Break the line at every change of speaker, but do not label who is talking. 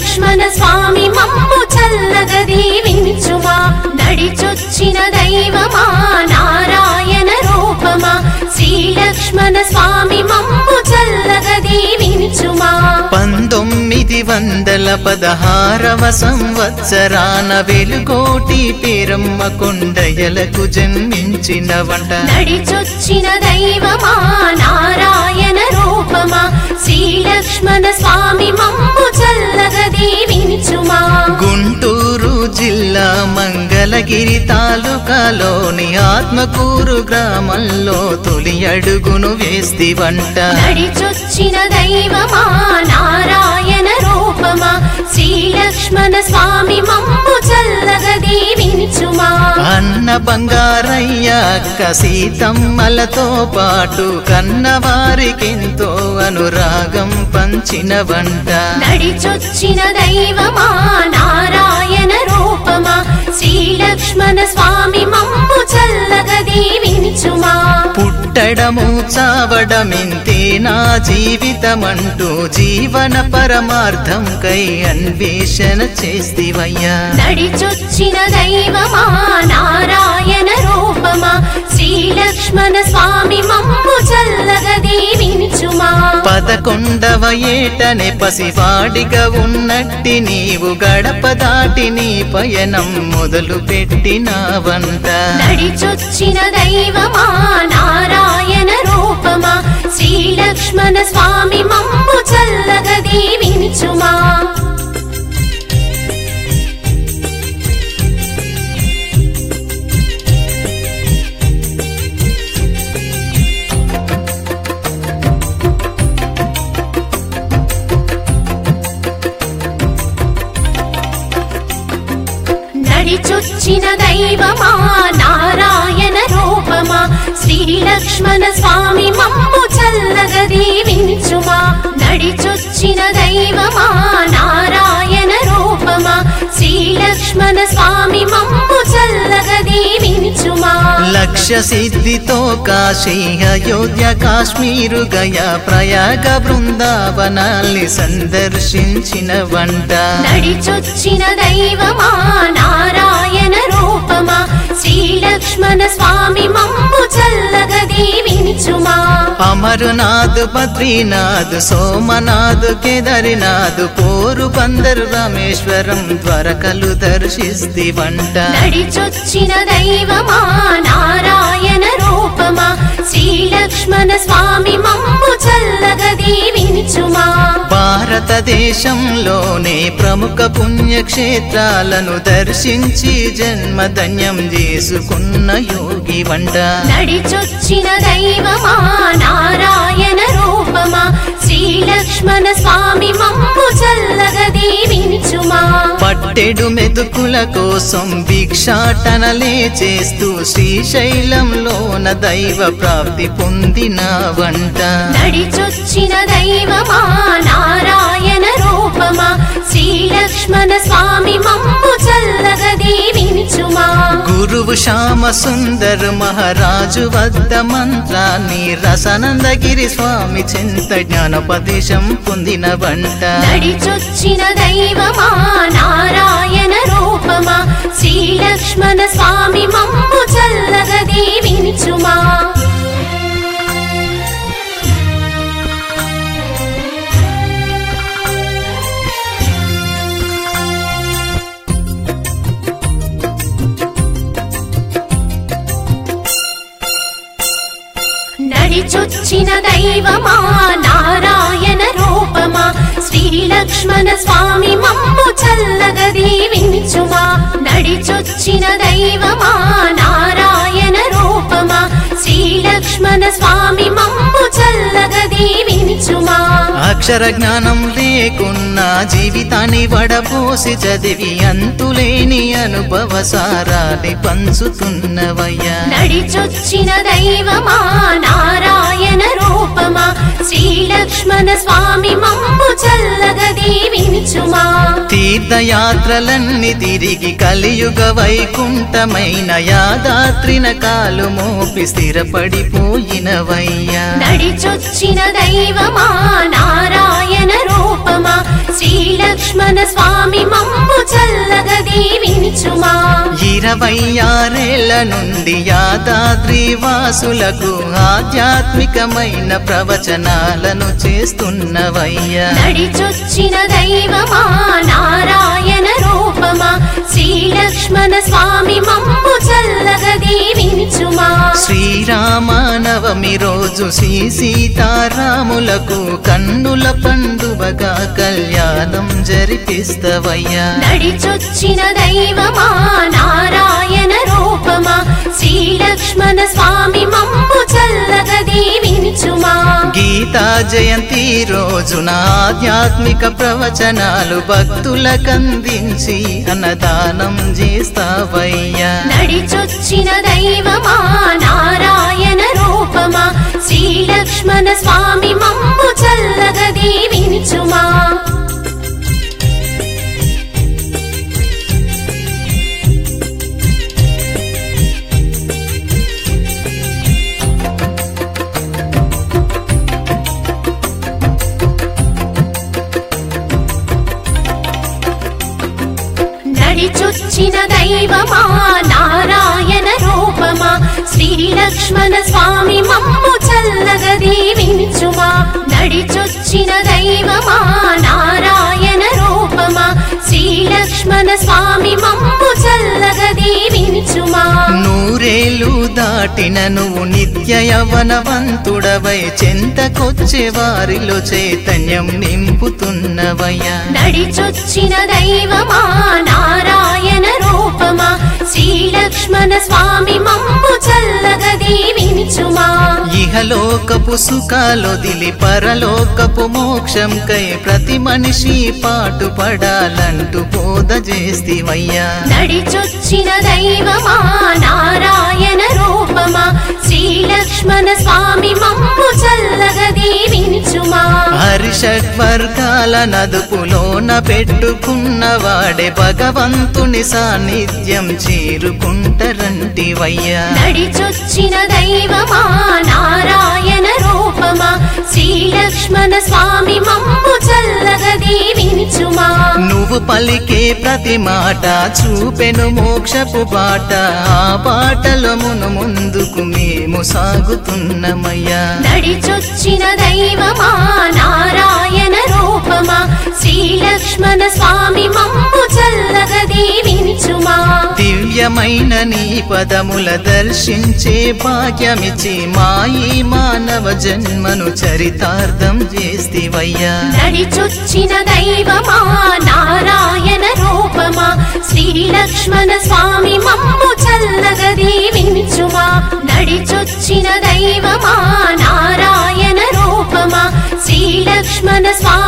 లక్ష్మణ స్వామి మమ్ము చల్లగా దీవించుమా నడిచొచ్చిన దైవమా నారాయణ రూపమా శ్రీ లక్ష్మణ స్వామి మమ్ము చల్లగా దీవించుమా
1916వ సంవత్సరాన వెలుగోటి పేరమ్మ కొండయలకు జన్మించిన వంట
నడిచొచ్చిన దైవమా నారాయణ రూపమా శ్రీ లక్ష్మణ స్వామి మమ్ము చల్లగా దీవించుమా
గుంటూరు జిల్లా మంగళగిరి తాలూకాలోని ఆత్మకూరు గ్రామంలో తొలి అడుగును వేస్తివంట
నడిచొచ్చిన దైవమా నారాయణ రూపమా శ్రీ లక్ష్మణ స్వామి మమ్ము చల్లగా దీవించుమా
అన్న బంగారయ్య అక్క సీతమ్మలతో పాటు కన్నవారికెంతో అనురాగం పంచిన వంట
నడిచొచ్చిన దైవమా నారాయణ రూపమా శ్రీ లక్ష్మణ స్వామి మమ్ము చల్లగా దీవించుమా
పుట్టడము చావడమింతే నా జీవితమంటూ జీవన పరమార్థం కై అన్వేషణ చేస్తివయ్యా
నడిచొచ్చిన దైవమా నారాయణ రూపమా శ్రీ లక్ష్మణ స్వామి మమ్ము చల్లగా దీవించుమా
11వ ఏటనే పసివాడిగా ఉన్నట్టి నీవు గడప దాటి నీ పయనం మొదలు పెట్టినావంట
నడిచొచ్చిన దైవమా నారాయణ రూపమా శ్రీ లక్ష్మణ స్వామి మమ్ము చల్లగా దీవించుమా నడిచొచ్చిన దైవమా నారాయణ రూపమా శ్రీ లక్ష్మణ స్వామి మమ్ము చల్లగా దీవించుమా నడిచొచ్చిన దైవమా నారాయణ రూపమా శ్రీ లక్ష్మణ స్వామి మమ్ము చల్లగా దీవించుమా
లక్ష్య సిద్ధితో కాశీ అయోధ్య కాశ్మీరు గయా ప్రయాగ బృందావనాల్ని సందర్శించిన వంట
నడిచొచ్చిన దైవమా నారాయణ రూపమా శ్రీ లక్ష్మణ స్వామి మమ్ము చల్లగా దీవించుమా
అమరనాథ్ బద్రీనాథ్ సోమనాథ్ కేదారినాథ్ పోరుబందర్ రామేశ్వరం ద్వారకలు దర్శిస్తివంట
నడిచొచ్చిన దైవమా నారాయణ రూపమా శ్రీ లక్ష్మణ స్వామి మమ్ము చల్లగా దీవించుమా
భారతదేశంలోనే ప్రముఖ పుణ్యక్షేత్రాలను దర్శించి జన్మధన్యం చేసుకున్న యోగి వంట
నడిచొచ్చిన దైవమా నారాయణ రూపమా శ్రీ లక్ష్మణ స్వామి మమ్ము చల్లగా దీవించుమా
పట్టెడు మెతుకుల కోసం భిక్షాటనలే చేస్తూ శ్రీశైలంలోన దైవ ప్రాప్తి పొందిన వంట
నడిచొచ్చిన దైవమా నారాయణ రూపమా శ్రీ లక్ష్మణ స్వామి మమ్ము చల్లగా దీవించుమా
గురువు శ్యామ సుందర్ మహారాజు వద్ద మంత్రాన్ని రసనందగిరి స్వామి చింత జ్ఞానోపదేశం పొందిన వంట
నడిచొచ్చిన దైవమా నారాయణ రూపమా శ్రీ లక్ష్మణ స్వామి మమ్ము చల్లగా దీవించుమా నడిచొచ్చిన దైవమా నారాయణ రూపమా శ్రీ లక్ష్మణ స్వామి మమ్ము చల్లగా దీవించుమా నడిచొచ్చిన దైవమా నారాయణ రూపమా శ్రీ లక్ష్మణ స్వామి మమ్ము చల్లగా దీవించుమా
అక్షర జ్ఞానం లేకున్నా జీవితాన్ని వడపోసి చదివి అంతులేని అనుభవ సారాన్ని పంచుతున్నవయ్యా
నడిచొచ్చిన దైవమా నారాయణ రూపమా శ్రీ లక్ష్మణ స్వామి మమ్ము చల్లగా దీవించుమా
తీర్థయాత్రలన్నీ తిరిగి కలియుగ వైకుంఠమైన యాదాత్రిన కాలు మోపి స్థిరపడిపోయినవయ్యా
నడిచొచ్చిన దైవమా నారాయణ నారాయణ రూపమా శ్రీలక్ష్మణ స్వామి మమ్ము చల్లగా దీవించుమా
26 నుండి యాదాద్రి వాసులకు ఆధ్యాత్మికమైన ప్రవచనాలను చేస్తున్నవయ్యా
నడిచొచ్చిన దైవమా నారాయణ రూపమా శ్రీలక్ష్మణ స్వామి మమ్ము చల్లగా దీవించుమా
శ్రీరామనవమి రోజు శ్రీ సీతారాములకు కన్నుల పండువగా కళ్యాణం జరిపిస్తవయ్యా
నడిచొచ్చిన దైవమా నారాయణ రూపమా శ్రీలక్ష్మణ స్వామి మమ్ము చల్లగా దీవించుమా
గీతా జయంతి రోజున ఆధ్యాత్మిక ప్రవచనాలు భక్తులకందించి అన్నదానం చేస్తావయ్యా
నడిచొచ్చిన దైవమా నారాయణ రూపమా శ్రీలక్ష్మణ స్వామి మమ్ము చల్లగా దీవించుమా నడిచొచ్చిన దైవమా నారాయణ రూపమా శ్రీలక్ష్మణ స్వామి మమ్ము చల్లగా దీవించుమా నడిచొచ్చిన దైవమా నారాయణ రూపమా శ్రీలక్ష్మణ స్వామి మమ్ము చల్లగా దీవించుమా
నూరేళ్ళు దాటిన నువ్వు నిత్య యవ్వనవంతుడవై చెంతకొచ్చే వారిలో చైతన్యం నింపుతున్నవయ్యా
నడిచొచ్చిన దైవమా నారాయణ రూపమా శ్రీలక్ష్మణ స్వామి మమ్ము చల్లగా దీవించుమా
ఇహలోకపు సుఖాలొదిలి పరలోకపు మోక్షం కై ప్రతి మనిషి పాటుపడాలంటూ బోధ చేస్తివయ్యా
నడిచొచ్చిన దైవమా నారాయణ రూపమా శ్రీలక్ష్మణ స్వామి మమ్ము చల్లగా దీవించుమా
హరిషడ్వర్గాల నదుపులోన పెట్టుకున్నవాడే భగవంతుని సాన్నిధ్యం చేరుకుంటరంటివయ్యా
నడిచొచ్చిన దైవమా నారాయణ రూపమా శ్రీలక్ష్మణ స్వామి మమ్ము చల్లగా దీవించుమా
నువ్వు పలికే ప్రతి మాట చూపెను మోక్షపు బాట ఆ బాటలో ముందుకు మేము సాగుతున్నమయ్యా
నడిచొచ్చిన దైవమా నారాయణ రూపమా శ్రీలక్ష్మణ స్వామి మమ్ము చల్లగా దీవించుమా
దివ్యమైన నీ పదముల దర్శించే భాగ్యమిచ్చి మాయి మానవ జన్మను చరితార్థం చేస్తివయ్యా
నడిచొచ్చిన దైవమా నారాయణ రూపమా శ్రీలక్ష్మణ స్వామి మమ్ము చల్లగా దీవించుమా నడిచొచ్చిన దైవమా నారాయణ రూపమా శ్రీలక్ష్మణ స్వామి